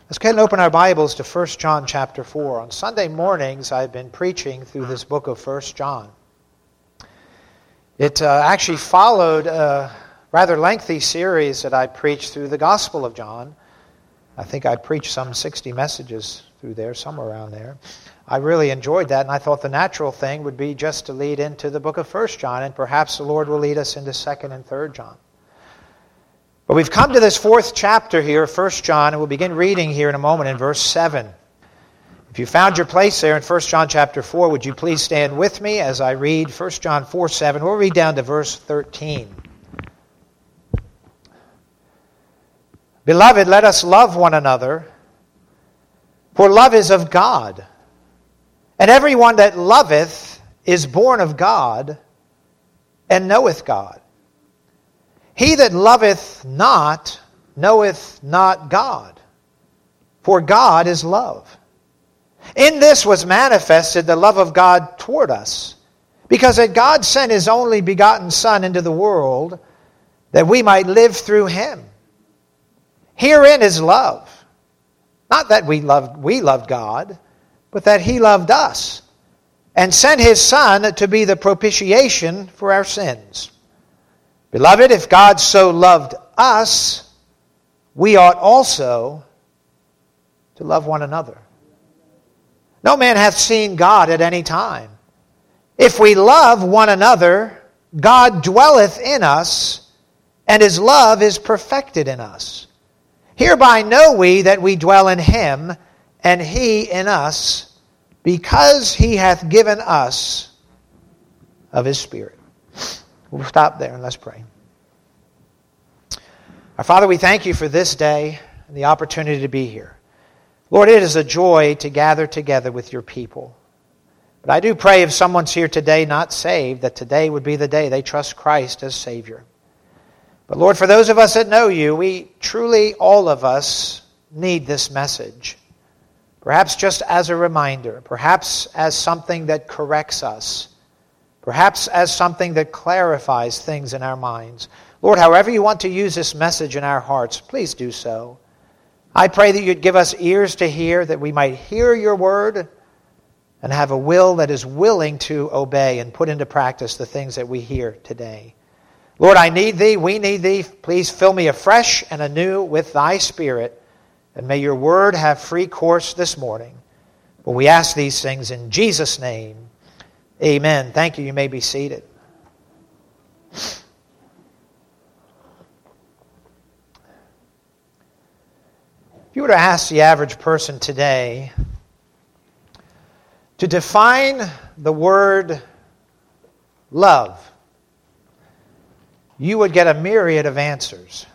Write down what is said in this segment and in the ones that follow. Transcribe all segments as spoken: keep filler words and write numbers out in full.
Let's go ahead and open our Bibles to First John chapter four. On Sunday mornings, I've been preaching through this book of First John. It uh, actually followed a rather lengthy series that I preached through the Gospel of John. I think I preached some sixty messages through there, somewhere around there. I really enjoyed that, and I thought the natural thing would be just to lead into the book of First John, and perhaps the Lord will lead us into Second and Third John. But we've come to this fourth chapter here, First John, and we'll begin reading here in a moment in verse seven. If you found your place there in First John chapter four, would you please stand with me as I read First John four seven. We'll read down to verse thirteen. Beloved, let us love one another, for love is of God. And everyone that loveth is born of God, and knoweth God. He that loveth not knoweth not God, for God is love. In this was manifested the love of God toward us, because that God sent His only begotten Son into the world, that we might live through Him. Herein is love. Not that we loved, we loved God, but that He loved us, and sent His Son to be the propitiation for our sins. Beloved, if God so loved us, we ought also to love one another. No man hath seen God at any time. If we love one another, God dwelleth in us, and His love is perfected in us. Hereby know we that we dwell in Him, and He in us, because He hath given us of His Spirit. We'll stop there and let's pray. Our Father, we thank You for this day and the opportunity to be here. Lord, it is a joy to gather together with Your people. But I do pray if someone's here today not saved, that today would be the day they trust Christ as Savior. But Lord, for those of us that know You, we truly, all of us, need this message. Perhaps just as a reminder, perhaps as something that corrects us, perhaps as something that clarifies things in our minds. Lord, however You want to use this message in our hearts, please do so. I pray that You'd give us ears to hear, that we might hear Your word and have a will that is willing to obey and put into practice the things that we hear today. Lord, I need Thee, we need Thee. Please fill me afresh and anew with Thy Spirit, and may Your word have free course this morning. But we ask these things in Jesus' name. Amen. Thank you. You may be seated. If you were to ask the average person today to define the word love, you would get a myriad of answers.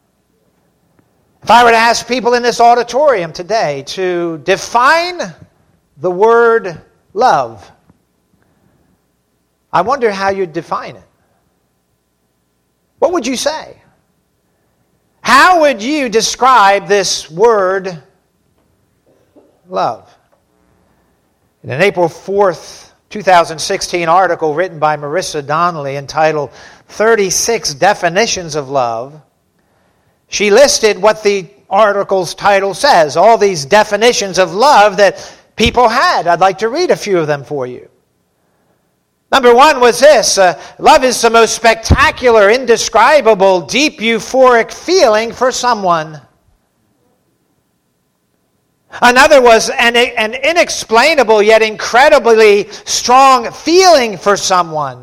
If I were to ask people in this auditorium today to define the word love, I wonder how you'd define it. What would you say? How would you describe this word love? In an April fourth, twenty sixteen article written by Marissa Donnelly entitled thirty-six Definitions of Love, she listed what the article's title says, all these definitions of love that people had. I'd like to read a few of them for you. Number one was this, uh, love is the most spectacular, indescribable, deep, euphoric feeling for someone. Another was an, an inexplainable yet incredibly strong feeling for someone.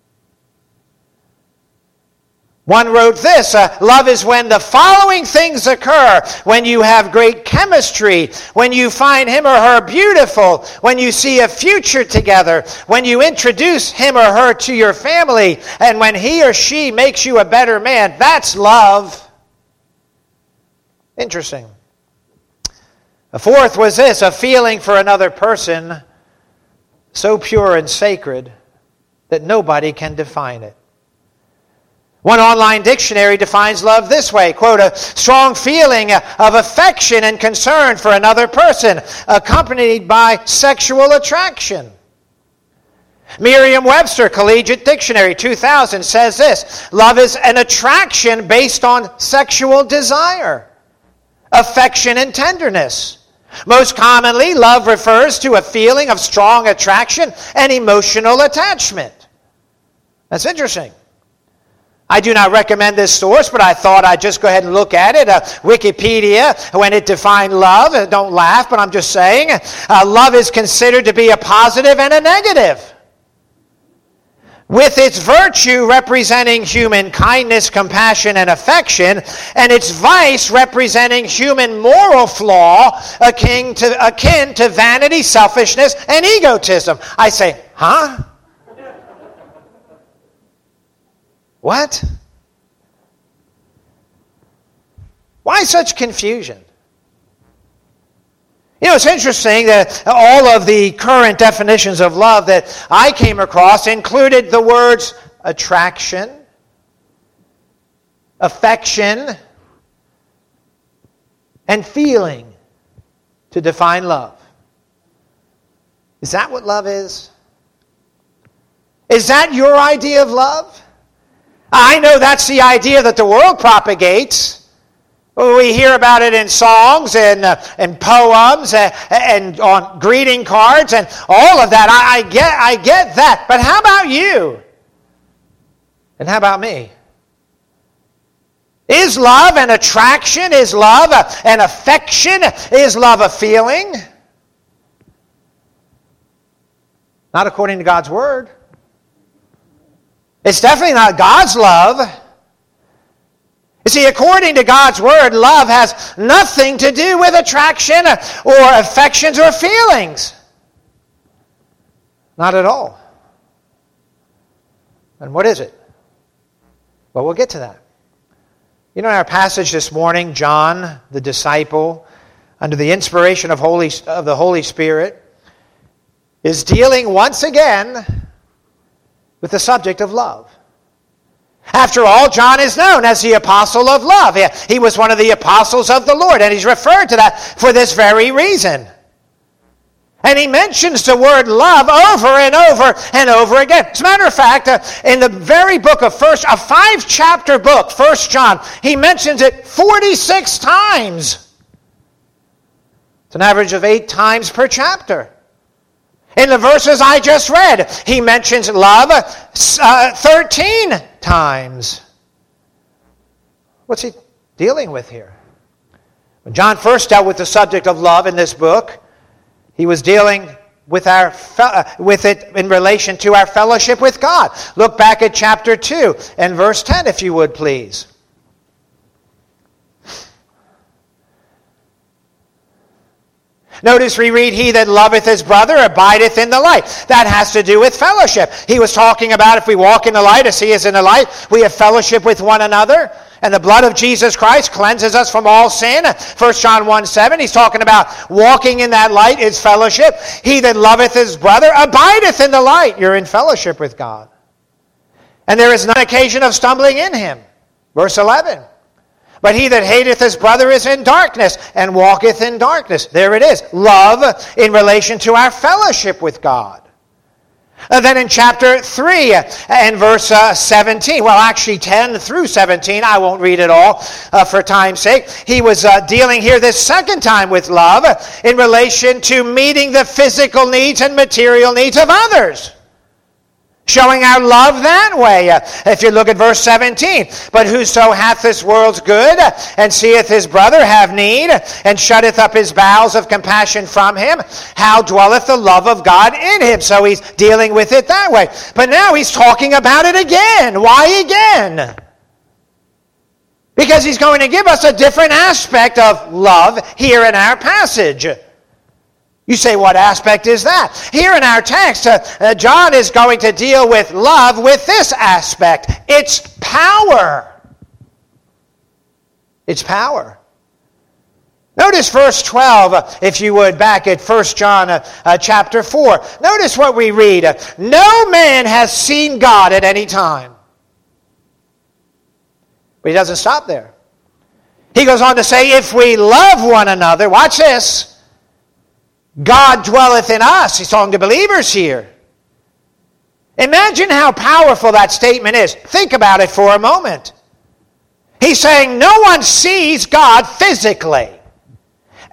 One wrote this, uh, love is when the following things occur: when you have great chemistry, when you find him or her beautiful, when you see a future together, when you introduce him or her to your family, and when he or she makes you a better man. That's love. Interesting. A fourth was this, a feeling for another person so pure and sacred that nobody can define it. One online dictionary defines love this way, quote, a strong feeling of affection and concern for another person, accompanied by sexual attraction. Merriam-Webster Collegiate Dictionary two thousand says this, love is an attraction based on sexual desire. affection, and tenderness. Most commonly, love refers to a feeling of strong attraction and emotional attachment. That's interesting. I do not recommend this source, but I thought I'd just go ahead and look at it. Uh, Wikipedia, when it defined love, uh, don't laugh, but I'm just saying, uh, love is considered to be a positive and a negative, with its virtue representing human kindness, compassion, and affection, and its vice representing human moral flaw akin to, akin to vanity, selfishness, and egotism. I say, huh? What? Why such confusion? You know, it's interesting that all of the current definitions of love that I came across included the words attraction, affection, and feeling to define love. Is that what love is? Is that your idea of love? I know that's the idea that the world propagates. We hear about it in songs and, uh, and poems and, and on greeting cards and all of that. I, I get, I get that. But how about you? And how about me? Is love an attraction? Is love a, an affection? Is love a feeling? Not according to God's Word. It's definitely not God's love. You see, according to God's Word, love has nothing to do with attraction or affections or feelings. Not at all. And what is it? Well, we'll get to that. You know, in our passage this morning, John, the disciple, under the inspiration of, Holy, of the Holy Spirit, is dealing once again with the subject of love. After all, John is known as the apostle of love. He was one of the apostles of the Lord, and he's referred to that for this very reason. And he mentions the word love over and over and over again. As a matter of fact, uh, in the very book of First, a five-chapter book, First John, he mentions it forty-six times. It's an average of eight times per chapter. In the verses I just read, he mentions love uh, thirteen times. What's he dealing with here? When John first dealt with the subject of love in this book, he was dealing with our with it in relation to our fellowship with God. Look back at chapter two and verse ten, if you would, please. Notice we read, he that loveth his brother abideth in the light. That has to do with fellowship. He was talking about if we walk in the light as he is in the light, we have fellowship with one another. And the blood of Jesus Christ cleanses us from all sin. First John one seven, he's talking about walking in that light is fellowship. He that loveth his brother abideth in the light. You're in fellowship with God. And there is none occasion of stumbling in him. Verse eleven. But he that hateth his brother is in darkness, and walketh in darkness. There it is. Love in relation to our fellowship with God. And then in chapter three and verse uh, seventeen, well actually ten through seventeen, I won't read it all uh, for time's sake. He was uh, dealing here this second time with love in relation to meeting the physical needs and material needs of others. Showing our love that way. Uh, if you look at verse seventeen, but whoso hath this world's good, and seeth his brother have need, and shutteth up his bowels of compassion from him, how dwelleth the love of God in him? So he's dealing with it that way. But now he's talking about it again. Why again? Because he's going to give us a different aspect of love here in our passage. You say, what aspect is that? Here in our text, uh, uh, John is going to deal with love with this aspect. It's power. It's power. Notice verse twelve, uh, if you would, back at First John uh, uh, chapter four. Notice what we read. Uh, no man has seen God at any time. But he doesn't stop there. He goes on to say, if we love one another, watch this, God dwelleth in us. He's talking to believers here. Imagine how powerful that statement is. Think about it for a moment. He's saying no one sees God physically.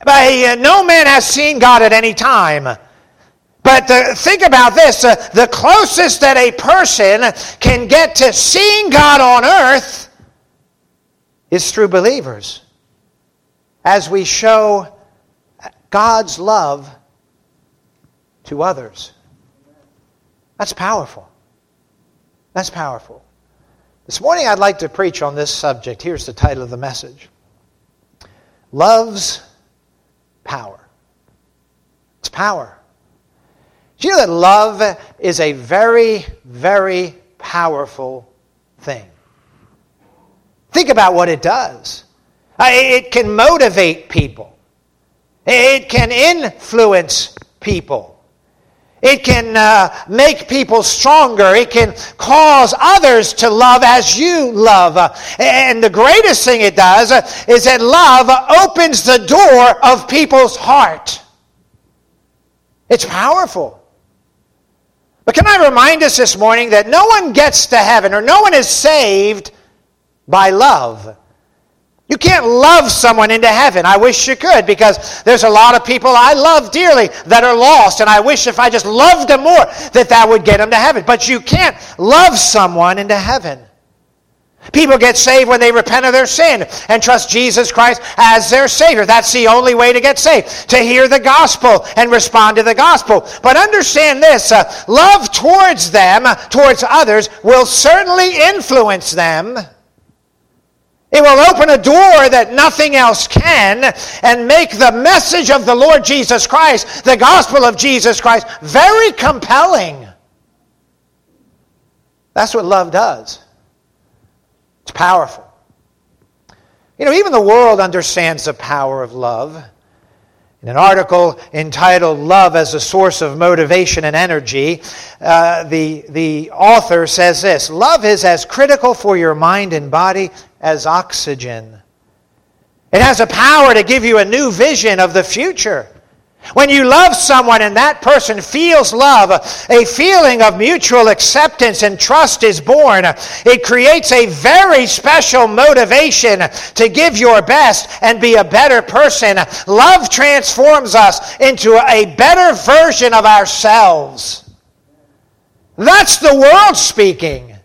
But uh, no man has seen God at any time. But uh, think about this. Uh, the closest that a person can get to seeing God on earth is through believers. As we show God's love to others. That's powerful. That's powerful. This morning I'd like to preach on this subject. Here's the title of the message. Love's power. It's power. Do you know that love is a very, very powerful thing? Think about what it does. It can motivate people. It can influence people. It can uh, make people stronger. It can cause others to love as you love. Uh, and the greatest thing it does uh, is that love opens the door of people's heart. It's powerful. But can I remind us this morning that no one gets to heaven or no one is saved by love. You can't love someone into heaven. I wish you could, because there's a lot of people I love dearly that are lost, and I wish if I just loved them more that that would get them to heaven. But you can't love someone into heaven. People get saved when they repent of their sin and trust Jesus Christ as their Savior. That's the only way to get saved, to hear the gospel and respond to the gospel. But understand this, uh, love towards them, towards others, will certainly influence them. It will open a door that nothing else can and make the message of the Lord Jesus Christ, the gospel of Jesus Christ, very compelling. That's what love does. It's powerful. You know, even the world understands the power of love. In an article entitled Love as a Source of Motivation and Energy, uh, the, the author says this: love is as critical for your mind and body as oxygen. It has a power to give you a new vision of the future. When you love someone and that person feels love, a feeling of mutual acceptance and trust is born. It creates a very special motivation to give your best and be a better person. Love transforms us into a better version of ourselves. That's the world speaking.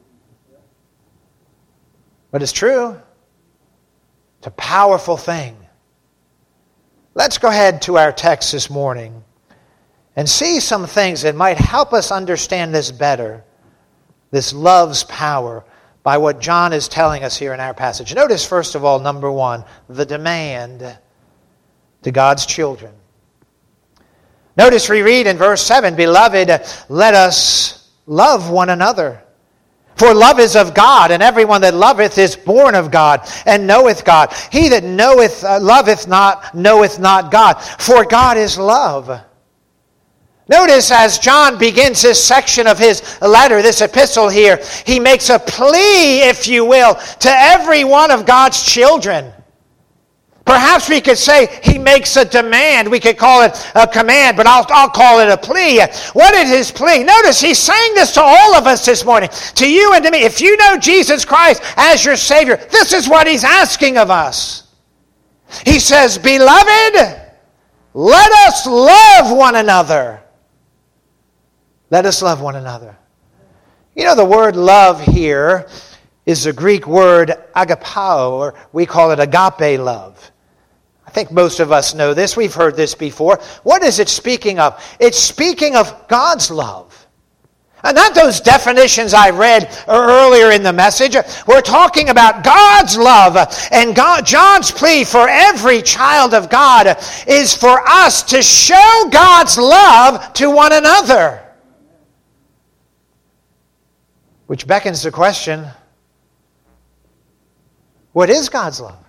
But it's true. It's a powerful thing. Let's go ahead to our text this morning and see some things that might help us understand this better, this love's power, by what John is telling us here in our passage. Notice, first of all, number one, the demand to God's children. Notice we read in verse seven, Beloved, let us love one another. For love is of God, and everyone that loveth is born of God, and knoweth God. He that knoweth, uh, loveth not, knoweth not God, for God is love. Notice as John begins this section of his letter, this epistle here, he makes a plea, if you will, to every one of God's children. Perhaps we could say he makes a demand. We could call it a command, but I'll, I'll call it a plea. What is his plea? Notice he's saying this to all of us this morning, to you and to me. If you know Jesus Christ as your Savior, this is what he's asking of us. He says, Beloved, let us love one another. Let us love one another. You know, the word love here is the Greek word agapao, or we call it agape love. I think most of us know this. We've heard this before. What is it speaking of? It's speaking of God's love. And not those definitions I read earlier in the message. We're talking about God's love. And God, John's plea for every child of God is for us to show God's love to one another. Which beckons the question, what is God's love?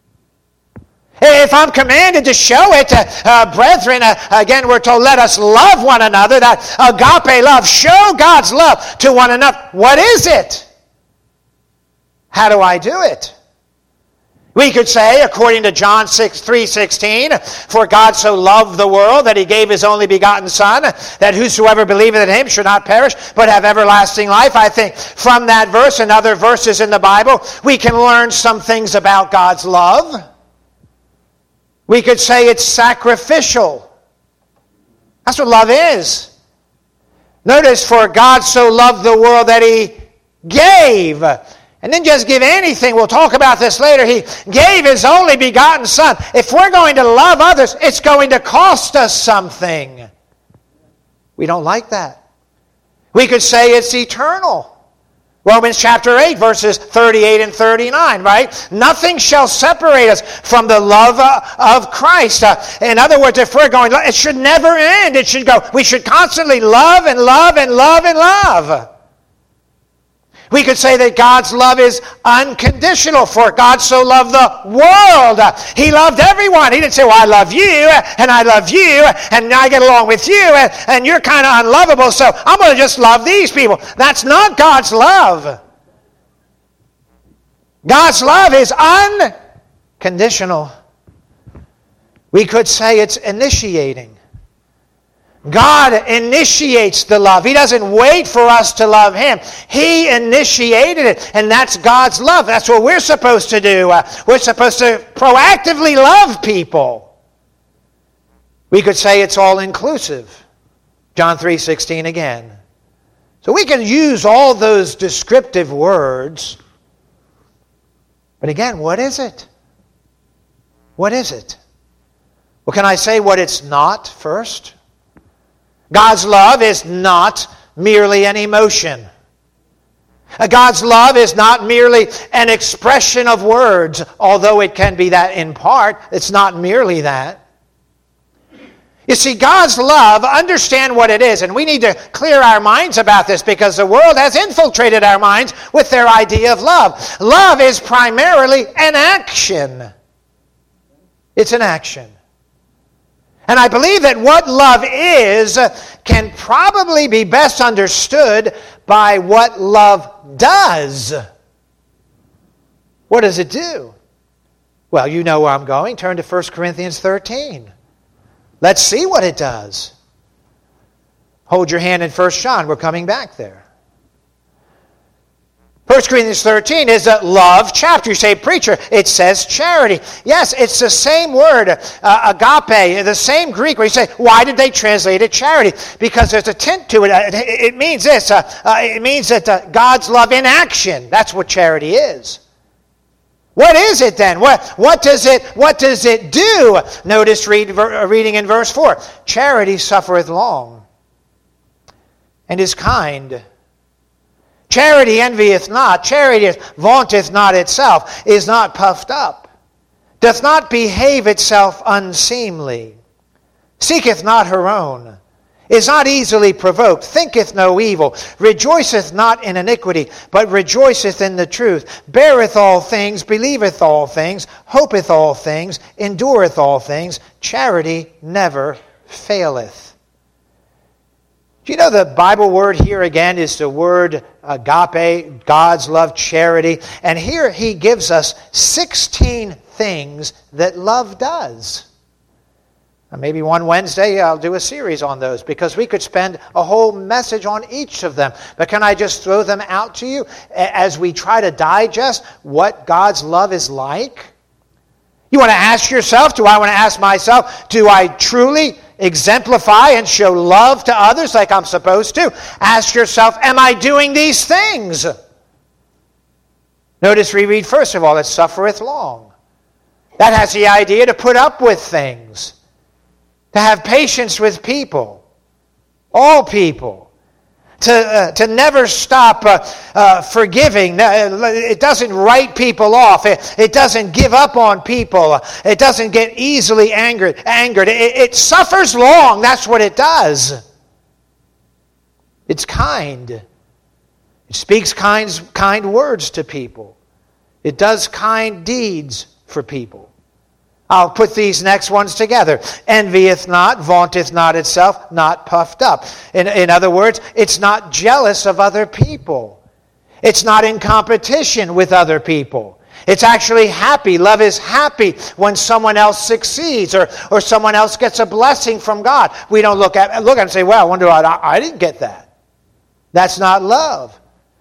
If I'm commanded to show it, uh, uh, brethren, uh, again we're told, let us love one another, that agape love, show God's love to one another. What is it? How do I do it? We could say, according to John three sixteen, for God so loved the world that he gave his only begotten Son, that whosoever believeth in him should not perish, but have everlasting life. I think from that verse and other verses in the Bible, we can learn some things about God's love. We could say it's sacrificial. That's what love is. Notice, for God so loved the world that He gave. And didn't just give anything. We'll talk about this later. He gave His only begotten Son. If we're going to love others, it's going to cost us something. We don't like that. We could say it's eternal. Romans chapter eight, verses thirty-eight and thirty-nine, right? Nothing shall separate us from the love of Christ. Uh, in other words, if we're going, it should never end. It should go, we should constantly love and love and love and love. We could say that God's love is unconditional, for God so loved the world. He loved everyone. He didn't say, well, I love you, and I love you, and I get along with you, and, and you're kind of unlovable, so I'm going to just love these people. That's not God's love. God's love is unconditional. We could say it's initiating. God initiates the love. He doesn't wait for us to love Him. He initiated it, and that's God's love. That's what we're supposed to do. Uh, we're supposed to proactively love people. We could say it's all-inclusive. John three sixteen again. So we can use all those descriptive words. But again, what is it? What is it? Well, can I say what it's not first? God's love is not merely an emotion. God's love is not merely an expression of words, although it can be that in part. It's not merely that. You see, God's love, understand what it is, and we need to clear our minds about this because the world has infiltrated our minds with their idea of love. Love is primarily an action. It's an action. And I believe that what love is can probably be best understood by what love does. What does it do? Well, you know where I'm going. Turn to First Corinthians thirteen. Let's see what it does. Hold your hand in First John. We're coming back there. First Corinthians thirteen is a love chapter. You say, preacher, it says charity. Yes, it's the same word, uh, agape, the same Greek where you say, why did they translate it charity? Because there's a tint to it. It means this. Uh, uh, it means that uh, God's love in action. That's what charity is. What is it then? What, what, does, it, what does it do? Notice read, reading in verse four. Charity suffereth long and is kind. Charity envieth not, charity vaunteth not itself, is not puffed up, doth not behave itself unseemly, seeketh not her own, is not easily provoked, thinketh no evil, rejoiceth not in iniquity, but rejoiceth in the truth, beareth all things, believeth all things, hopeth all things, endureth all things. Charity never faileth. Do you know the Bible word here again is the word agape, God's love, charity. And here he gives us sixteen things that love does. And maybe one Wednesday I'll do a series on those because we could spend a whole message on each of them. But can I just throw them out to you as we try to digest what God's love is like? You want to ask yourself, do I want to ask myself, do I truly exemplify and show love to others like I'm supposed to? Ask yourself, am I doing these things? Notice we read first of all, it suffereth long. That has the idea to put up with things, to have patience with people, all people, to uh, to never stop uh, uh, forgiving. It doesn't write people off. It, it doesn't give up on people. It doesn't get easily angered. Angered. It, it suffers long. That's what it does. It's kind. It speaks kind, kind words to people. It does kind deeds for people. I'll put these next ones together. Envieth not, vaunteth not itself, not puffed up. In, in other words, it's not jealous of other people. It's not in competition with other people. It's actually happy. Love is happy when someone else succeeds or, or someone else gets a blessing from God. We don't look at look at it and say, well, I wonder why I, I didn't get that. That's not love.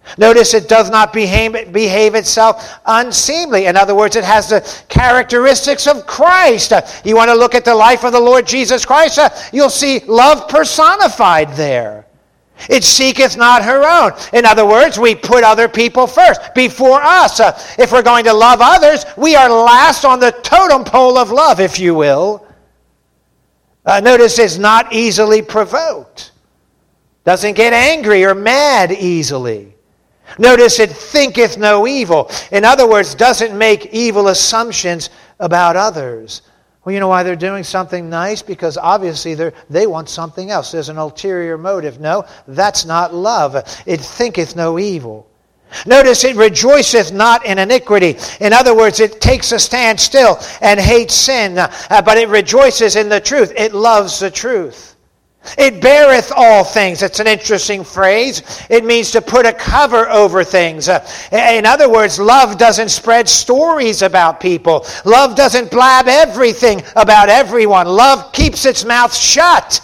Notice it does not behave, behave itself unseemly. In other words, it has the characteristics of Christ. Uh, you want to look at the life of the Lord Jesus Christ, uh, you'll see love personified there. It seeketh not her own. In other words, we put other people first, before us. Uh, if we're going to love others, we are last on the totem pole of love, if you will. Uh, notice it's not easily provoked. Doesn't get angry or mad easily. Notice it thinketh no evil. In other words, doesn't make evil assumptions about others. Well, you know why they're doing something nice? Because obviously they they want something else. There's an ulterior motive. No, that's not love. It thinketh no evil. Notice it rejoiceth not in iniquity. In other words, it takes a stand still and hates sin, uh, but it rejoices in the truth. It loves the truth. It beareth all things. It's an interesting phrase. It means to put a cover over things. Uh, in other words, love doesn't spread stories about people. Love doesn't blab everything about everyone. Love keeps its mouth shut.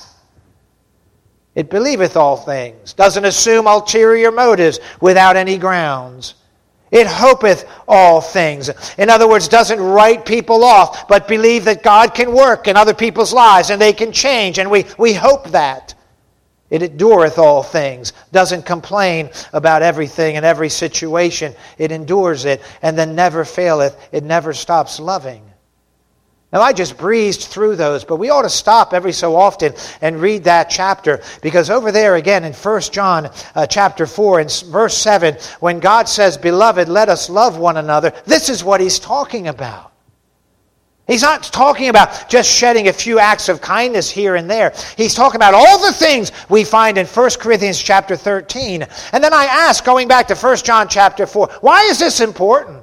It believeth all things. Doesn't assume ulterior motives without any grounds. It hopeth all things. In other words, doesn't write people off, but believe that God can work in other people's lives and they can change, and we, we hope that. It endureth all things. Doesn't complain about everything and every situation. It endures it, and then never faileth. It never stops loving. Now, I just breezed through those, but we ought to stop every so often and read that chapter, because over there again in First John uh, chapter four and verse seven, when God says, "Beloved, let us love one another," this is what he's talking about. He's not talking about just shedding a few acts of kindness here and there. He's talking about all the things we find in First Corinthians chapter thirteen. And then I ask, going back to First John chapter four, why is this important?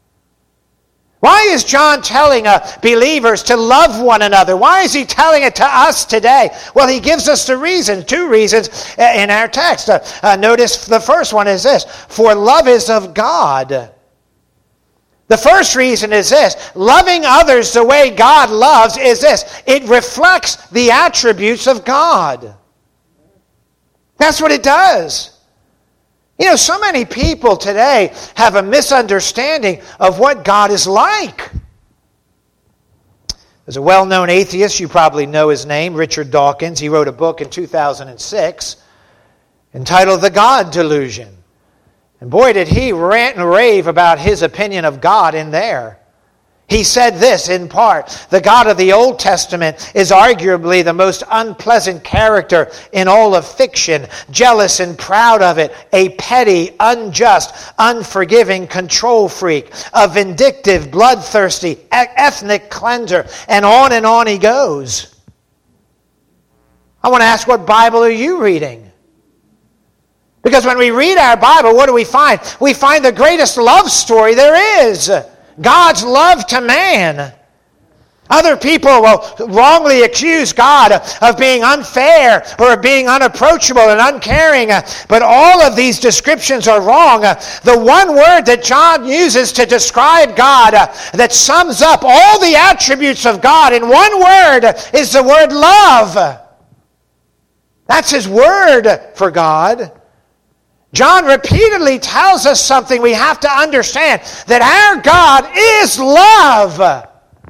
Why is John telling uh, believers to love one another? Why is he telling it to us today? Well, he gives us the reason, two reasons in our text. Uh, uh, notice the first one is this: for love is of God. The first reason is this: loving others the way God loves is this: it reflects the attributes of God. That's what it does. You know, so many people today have a misunderstanding of what God is like. There's a well-known atheist, you probably know his name, Richard Dawkins. He wrote a book in two thousand six entitled The God Delusion. And boy, did he rant and rave about his opinion of God in there. He said this in part: the God of the Old Testament is arguably the most unpleasant character in all of fiction, jealous and proud of it, a petty, unjust, unforgiving control freak, a vindictive, bloodthirsty, ethnic cleanser, and on and on he goes. I want to ask, what Bible are you reading? Because when we read our Bible, what do we find? We find the greatest love story there is. God's love to man. Other people will wrongly accuse God of being unfair or of being unapproachable and uncaring, but all of these descriptions are wrong. The one word that John uses to describe God that sums up all the attributes of God in one word is the word love. That's his word for God. John repeatedly tells us something we have to understand, that our God is love.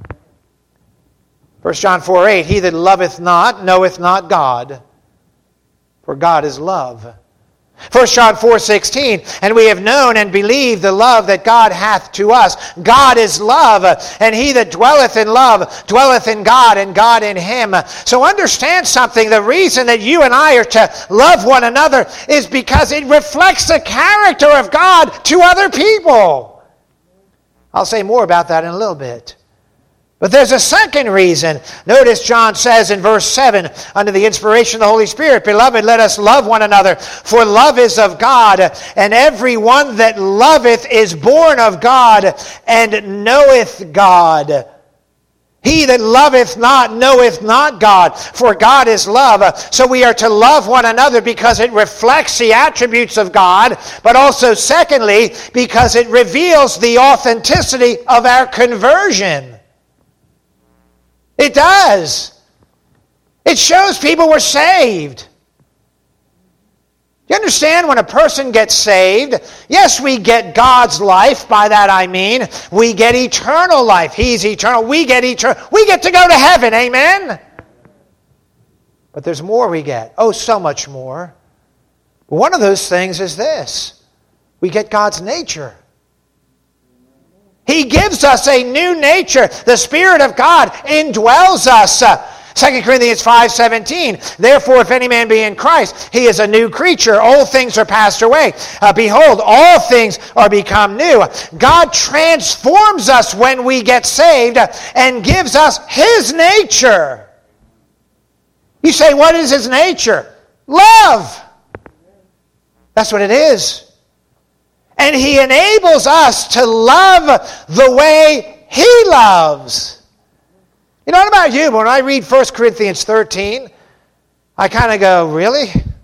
First John four eight, he that loveth not knoweth not God, for God is love. First John four sixteen, and we have known and believed the love that God hath to us. God is love, and he that dwelleth in love dwelleth in God, and God in him. So understand something. The reason that you and I are to love one another is because it reflects the character of God to other people. I'll say more about that in a little bit. But there's a second reason. Notice John says in verse seven, under the inspiration of the Holy Spirit, "Beloved, let us love one another, for love is of God, and every one that loveth is born of God, and knoweth God. He that loveth not knoweth not God, for God is love." So we are to love one another because it reflects the attributes of God, but also, secondly, because it reveals the authenticity of our conversion. It does. It shows people were saved. You understand when a person gets saved, yes, we get God's life. By that I mean we get eternal life. He's eternal. We get eternal. We get to go to heaven. Amen? But there's more we get. Oh, so much more. One of those things is this. We get God's nature. He gives us a new nature. The Spirit of God indwells us. Second Corinthians five seventeen. Therefore, if any man be in Christ, he is a new creature. Old things are passed away. Uh, behold, all things are become new. God transforms us when we get saved and gives us His nature. You say, what is His nature? Love. That's what it is. And He enables us to love the way He loves. You know, what about you? When I read First Corinthians thirteen, I kind of go, really?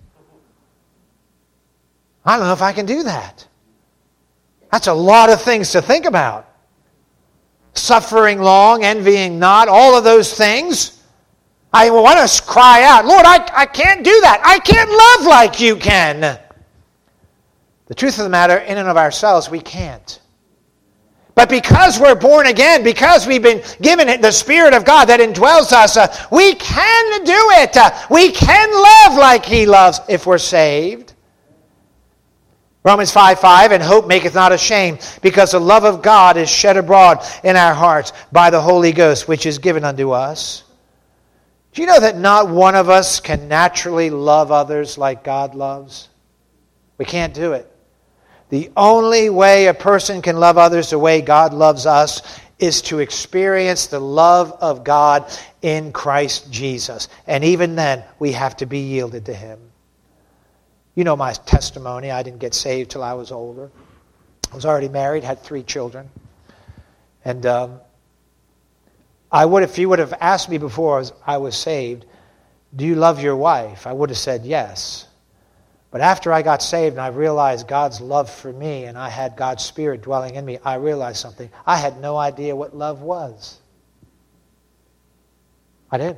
I don't know if I can do that. That's a lot of things to think about. Suffering long, envying not, all of those things. I want to cry out, Lord, I, I can't do that. I can't love like you can. The truth of the matter, in and of ourselves, we can't. But because we're born again, because we've been given the Spirit of God that indwells us, uh, we can do it. Uh, we can love like He loves if we're saved. Romans five five, and hope maketh not ashamed, because the love of God is shed abroad in our hearts by the Holy Ghost, which is given unto us. Do you know that not one of us can naturally love others like God loves? We can't do it. The only way a person can love others the way God loves us is to experience the love of God in Christ Jesus. And even then, we have to be yielded to Him. You know my testimony. I didn't get saved till I was older. I was already married, had three children. And um, I would, if you would have asked me before I was saved, do you love your wife? I would have said yes. But after I got saved and I realized God's love for me and I had God's Spirit dwelling in me, I realized something. I had no idea what love was. I didn't.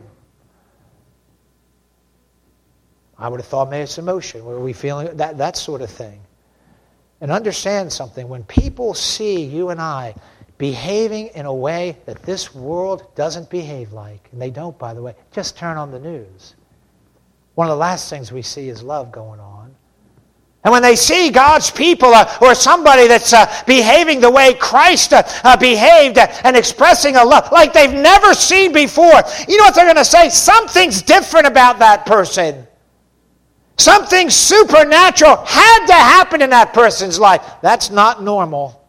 I would have thought maybe it's emotion. Were we feeling that, that sort of thing? And understand something. When people see you and I behaving in a way that this world doesn't behave like, and they don't, by the way, just turn on the news. One of the last things we see is love going on. And when they see God's people uh, or somebody that's uh, behaving the way Christ uh, uh, behaved uh, and expressing a love like they've never seen before, you know what they're going to say? Something's different about that person. Something supernatural had to happen in that person's life. That's not normal.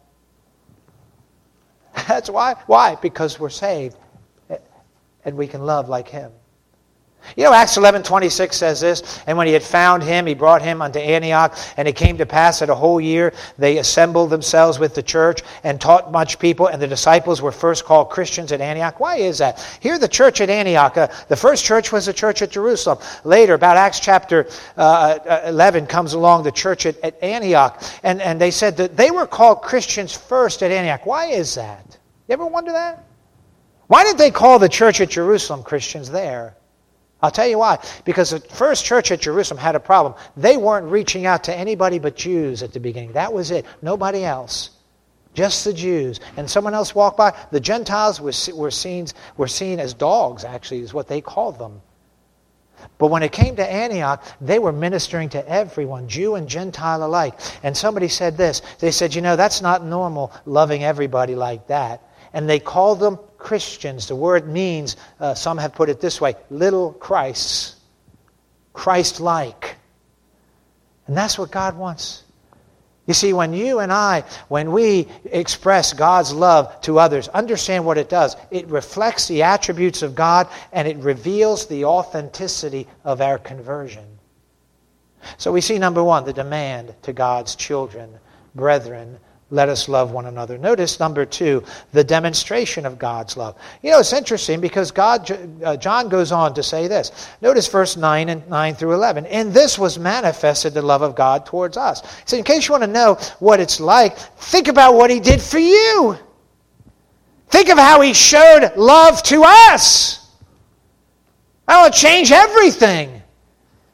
That's why. Why? Because we're saved and we can love like Him. You know, Acts eleven twenty-six says this, and when he had found him, he brought him unto Antioch, and it came to pass that a whole year they assembled themselves with the church and taught much people, and the disciples were first called Christians at Antioch. Why is that? Here the church at Antioch, uh, the first church was the church at Jerusalem. Later, about Acts chapter uh, eleven comes along, the church at, at Antioch, and, and they said that they were called Christians first at Antioch. Why is that? You ever wonder that? Why did they call the church at Jerusalem Christians there? I'll tell you why. Because the first church at Jerusalem had a problem. They weren't reaching out to anybody but Jews at the beginning. That was it. Nobody else. Just the Jews. And someone else walked by. The Gentiles were, were, seen, were seen as dogs, actually, is what they called them. But when it came to Antioch, they were ministering to everyone, Jew and Gentile alike. And somebody said this. They said, you know, that's not normal, loving everybody like that. And they called them Christians. The word means, uh, some have put it this way, little Christs. Christ-like. And that's what God wants. You see, when you and I, when we express God's love to others, understand what it does. It reflects the attributes of God and it reveals the authenticity of our conversion. So we see, number one, the demand to God's children, brethren, let us love one another. Notice, number two, the demonstration of God's love. You know, it's interesting because God, uh, John goes on to say this. Notice verse nine and nine through eleven. In this was manifested the love of God towards us. So in case you want to know what it's like, think about what He did for you. Think of how He showed love to us. That will change everything.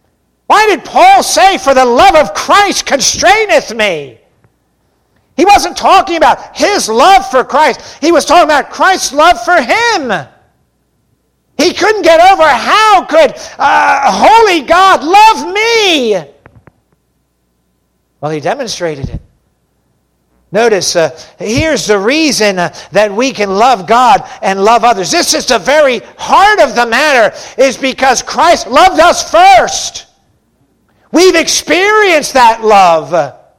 Why did Paul say, for the love of Christ constraineth me? He wasn't talking about his love for Christ. He was talking about Christ's love for him. He couldn't get over, how could uh, holy God love me? Well, he demonstrated it. Notice, uh, here's the reason uh, that we can love God and love others. This is the very heart of the matter, is because Christ loved us first. We've experienced that love.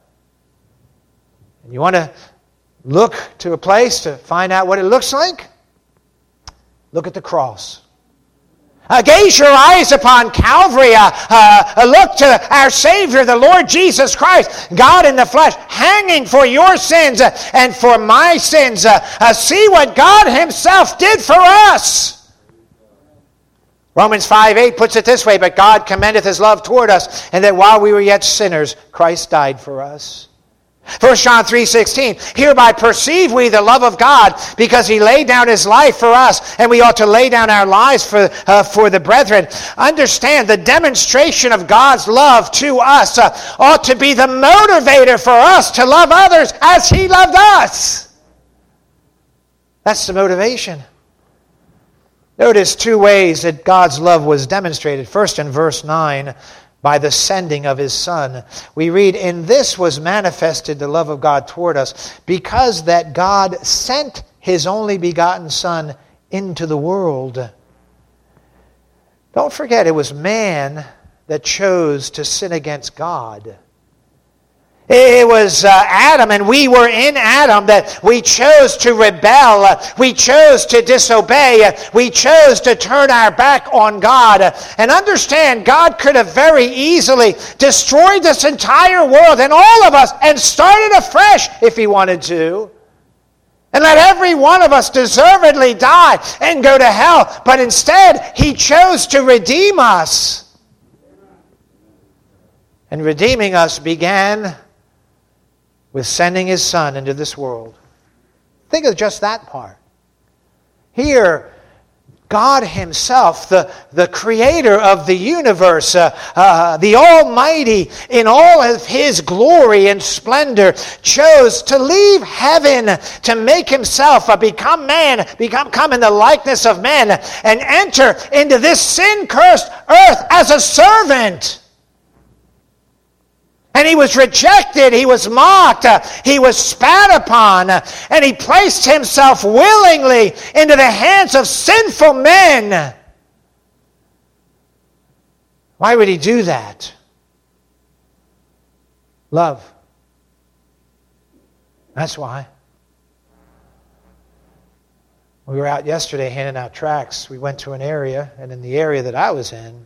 And you want to look to a place to find out what it looks like? Look at the cross. Uh, gaze your eyes upon Calvary. Uh, uh, look to our Savior, the Lord Jesus Christ, God in the flesh, hanging for your sins uh, and for my sins. Uh, uh, see what God Himself did for us. Romans five eight puts it this way, but God commendeth His love toward us, and that while we were yet sinners, Christ died for us. First John three sixteen, hereby perceive we the love of God, because He laid down His life for us, and we ought to lay down our lives for uh, for the brethren. Understand, the demonstration of God's love to us uh, ought to be the motivator for us to love others as He loved us. That's the motivation. Notice two ways that God's love was demonstrated. First, in verse nine, by the sending of His Son. We read, in this was manifested the love of God toward us, because that God sent His only begotten Son into the world. Don't forget, it was man that chose to sin against God. It was uh, Adam, and we were in Adam, that we chose to rebel. Uh, we chose to disobey. Uh, we chose to turn our back on God. Uh, and understand, God could have very easily destroyed this entire world and all of us and started afresh if He wanted to. And let every one of us deservedly die and go to hell. But instead, He chose to redeem us. And redeeming us began with sending His Son into this world. Think of just that part. Here, God Himself, the, the creator of the universe, uh, uh, the Almighty, in all of His glory and splendor, chose to leave heaven to make Himself uh, become man, become come in the likeness of men, and enter into this sin-cursed earth as a servant. And He was rejected, He was mocked, uh, He was spat upon, uh, and He placed Himself willingly into the hands of sinful men. Why would He do that? Love. That's why. We were out yesterday handing out tracts. We went to an area, and in the area that I was in,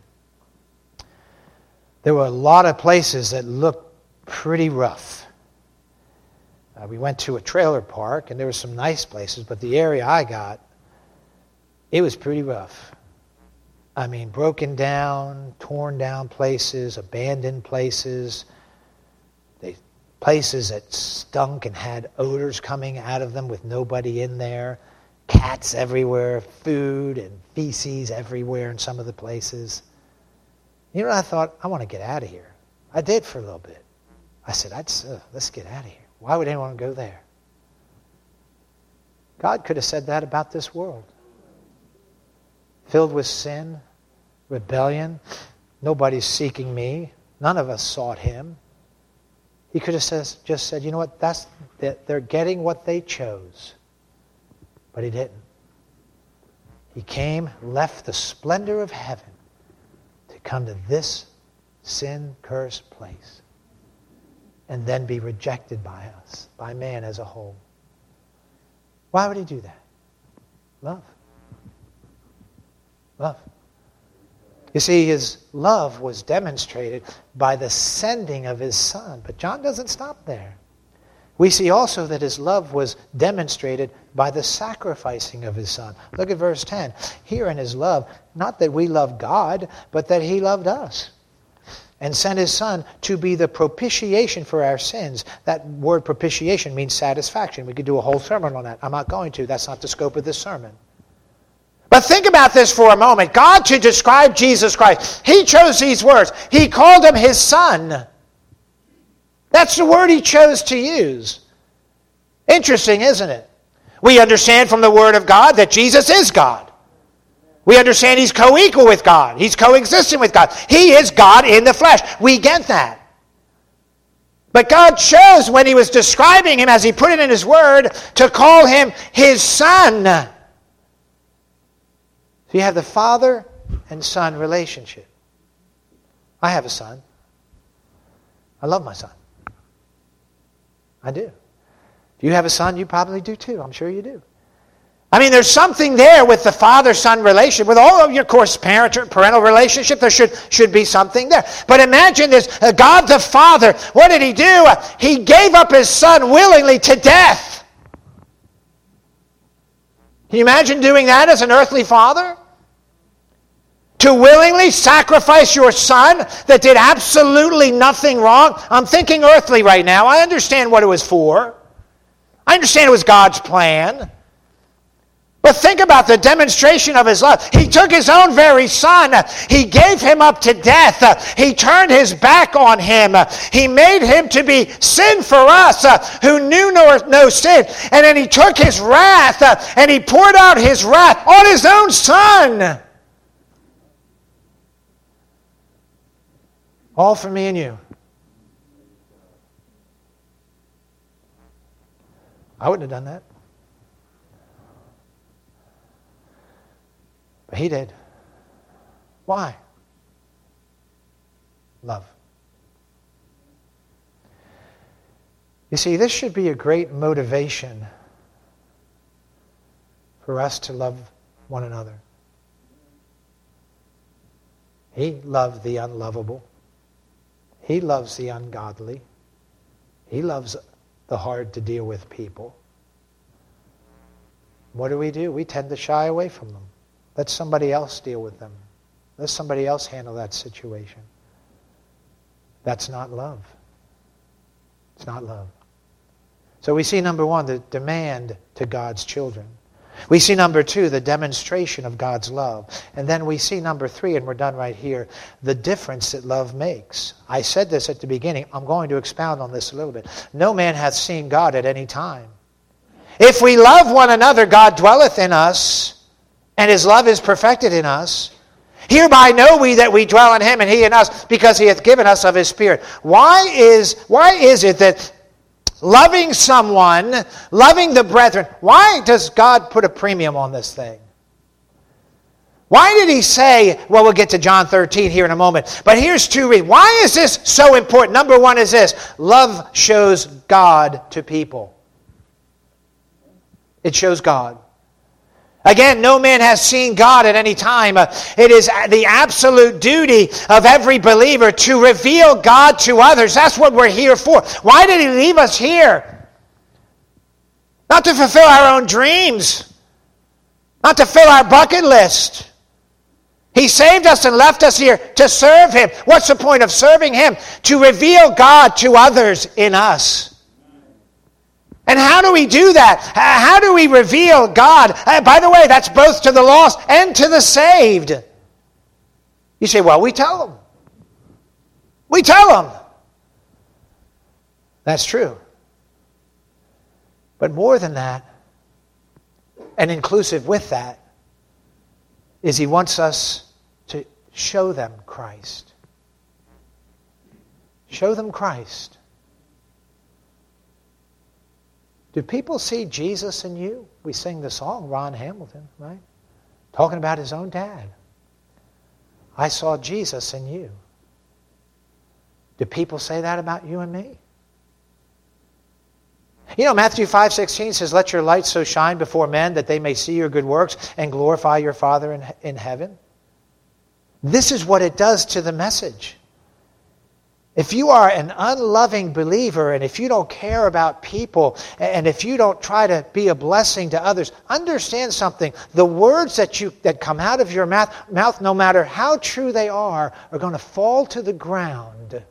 there were a lot of places that looked pretty rough. Uh, we went to a trailer park, and there were some nice places, but the area I got, it was pretty rough. I mean, broken down, torn down places, abandoned places, they, places that stunk and had odors coming out of them with nobody in there, cats everywhere, food and feces everywhere in some of the places. You know what I thought? I want to get out of here. I did for a little bit. I said, I'd, uh, let's get out of here. Why would anyone go there? God could have said that about this world. Filled with sin, rebellion, nobody's seeking me. None of us sought Him. He could have says, just said, you know what, that's they're getting what they chose. But He didn't. He came, left the splendor of heaven, come to this sin-cursed place and then be rejected by us, by man as a whole. Why would He do that? Love. Love. You see, His love was demonstrated by the sending of His Son. But John doesn't stop there. We see also that His love was demonstrated by the sacrificing of His Son. Look at verse ten. Here in His love, not that we love God, but that He loved us and sent His Son to be the propitiation for our sins. That word propitiation means satisfaction. We could do a whole sermon on that. I'm not going to. That's not the scope of this sermon. But think about this for a moment. God, to describe Jesus Christ, He chose these words. He called Him His Son. That's the word He chose to use. Interesting, isn't it? We understand from the Word of God that Jesus is God. We understand He's co-equal with God. He's coexisting with God. He is God in the flesh. We get that. But God chose, when He was describing Him, as He put it in His Word, to call Him His Son. So you have the Father and Son relationship. I have a son. I love my son. I do. If you have a son, you probably do too. I'm sure you do. I mean, there's something there with the father-son relationship. With all of your, of course, parent, parental relationship, there should, should be something there. But imagine this. Uh, God the Father, what did He do? Uh, he gave up His Son willingly to death. Can you imagine doing that as an earthly father? To willingly sacrifice your son that did absolutely nothing wrong? I'm thinking earthly right now. I understand what it was for. I understand it was God's plan. But think about the demonstration of His love. He took His own very Son. He gave Him up to death. He turned His back on Him. He made Him to be sin for us who knew no, no sin. And then He took His wrath and He poured out His wrath on His own Son. All for me and you. I wouldn't have done that. But He did. Why? Love. You see, this should be a great motivation for us to love one another. He loved the unlovable. He loves the ungodly. He loves the hard to deal with people. What do we do? We tend to shy away from them. Let somebody else deal with them. Let somebody else handle that situation. That's not love. It's not love. So we see, number one, the demand to God's children. We see, number two, the demonstration of God's love. And then we see, number three, and we're done right here, the difference that love makes. I said this at the beginning. I'm going to expound on this a little bit. No man hath seen God at any time. If we love one another, God dwelleth in us, and His love is perfected in us. Hereby know we that we dwell in Him, and He in us, because He hath given us of His Spirit. Why is, why is it that loving someone, loving the brethren, why does God put a premium on this thing? Why did He say, well, we'll get to John thirteen here in a moment, but here's two reasons. Why is this so important? Number one is this: love shows God to people. It shows God. Again, no man has seen God at any time. Uh, it is the absolute duty of every believer to reveal God to others. That's what we're here for. Why did He leave us here? Not to fulfill our own dreams. Not to fill our bucket list. He saved us and left us here to serve Him. What's the point of serving Him? To reveal God to others in us. And how do we do that? How do we reveal God? By the way, that's both to the lost and to the saved. You say, well, we tell them. We tell them. That's true. But more than that, and inclusive with that, is He wants us to show them Christ. Show them Christ. Do people see Jesus in you? We sing the song, Ron Hamilton, right? Talking about his own dad. I saw Jesus in you. Do people say that about you and me? You know, Matthew five sixteen says, let your light so shine before men that they may see your good works and glorify your Father in, in heaven. This is what it does to the message. If you are an unloving believer, and if you don't care about people, and if you don't try to be a blessing to others, understand something. The words that you that come out of your mouth, mouth, no matter how true they are, are going to fall to the ground.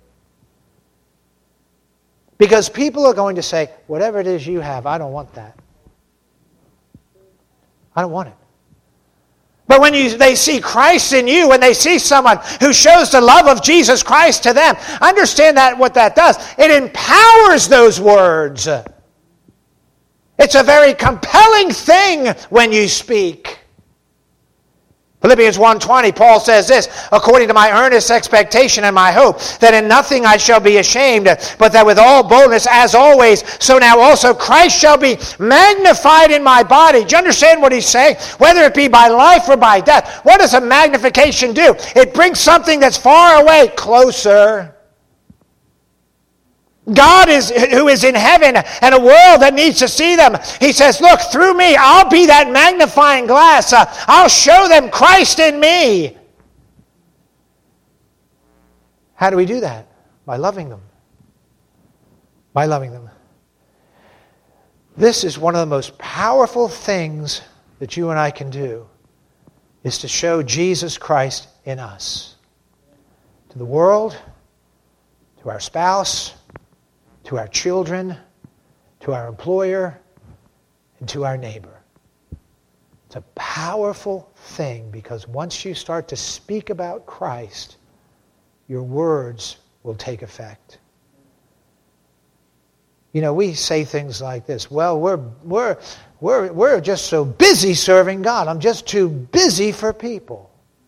Because people are going to say, whatever it is you have, I don't want that. I don't want it. But when you, they see Christ in you, when they see someone who shows the love of Jesus Christ to them, understand that what that does. It empowers those words. It's a very compelling thing when you speak. Philippians one twenty, Paul says this, according to my earnest expectation and my hope, that in nothing I shall be ashamed, but that with all boldness, as always, so now also Christ shall be magnified in my body. Do you understand what he's saying? Whether it be by life or by death. What does a magnification do? It brings something that's far away closer. God is who is in heaven and a world that needs to see them. He says, look, through me, I'll be that magnifying glass. Uh, I'll show them Christ in me. How do we do that? By loving them. By loving them. This is one of the most powerful things that you and I can do, is to show Jesus Christ in us. To the world, to our spouse, to our children, to our employer, and to our neighbor. It's a powerful thing, because once you start to speak about Christ, your words will take effect. You know, we say things like this, well, we're we're we're we're just so busy serving God. I'm just too busy for people.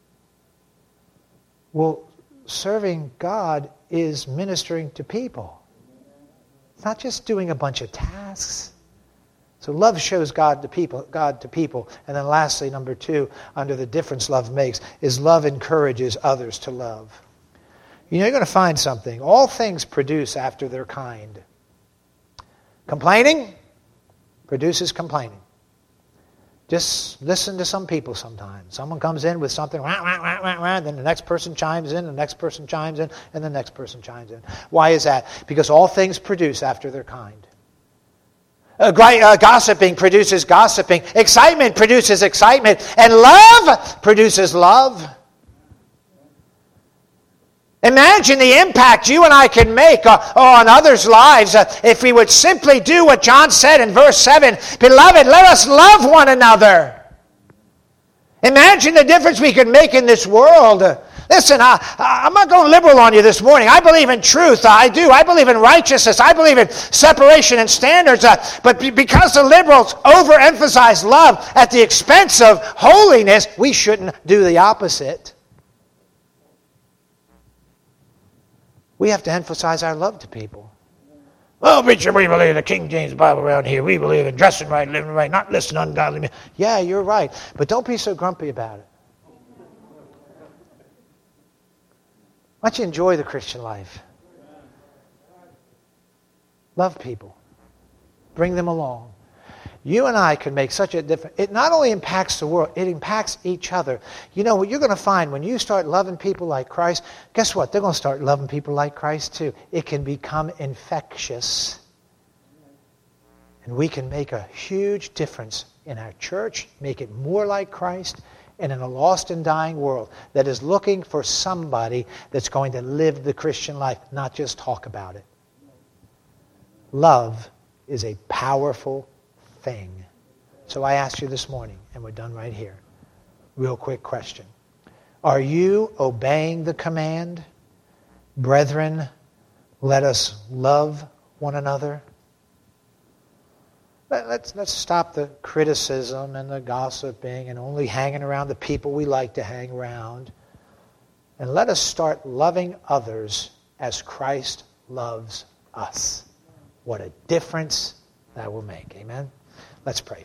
Well, serving God is ministering to people. It's not just doing a bunch of tasks. So love shows God to people, God to people. And then lastly, number two, under the difference love makes, is love encourages others to love. You know, you're going to find something. All things produce after their kind. Complaining produces complaining. Just listen to some people sometimes. Someone comes in with something, wah, wah, wah, wah, wah, then the next person chimes in, the next person chimes in, and the next person chimes in. Why is that? Because all things produce after their kind. Uh, great, uh, gossiping produces gossiping. Excitement produces excitement. And love produces love. Imagine the impact you and I can make uh, on others' lives uh, if we would simply do what John said in verse seven. Beloved, let us love one another. Imagine the difference we could make in this world. Uh, listen, I, I'm not going liberal on you this morning. I believe in truth. I do. I believe in righteousness. I believe in separation and standards. Uh, but be, because the liberals overemphasize love at the expense of holiness, we shouldn't do the opposite. We have to emphasize our love to people. Well, preacher, we believe in the King James Bible around here. We believe in dressing right, living right, not listening to ungodly men. Yeah, you're right. But don't be so grumpy about it. Why don't you enjoy the Christian life? Love people. Bring them along. You and I can make such a difference. It not only impacts the world, it impacts each other. You know what you're going to find when you start loving people like Christ, guess what? They're going to start loving people like Christ too. It can become infectious. And we can make a huge difference in our church, make it more like Christ, and in a lost and dying world that is looking for somebody that's going to live the Christian life, not just talk about it. Love is a powerful thing. So I ask you this morning, and we're done right here. Real quick question. Are you obeying the command, brethren, let us love one another? Let's, let's stop the criticism and the gossiping and only hanging around the people we like to hang around. And let us start loving others as Christ loves us. What a difference that will make. Amen? Let's pray.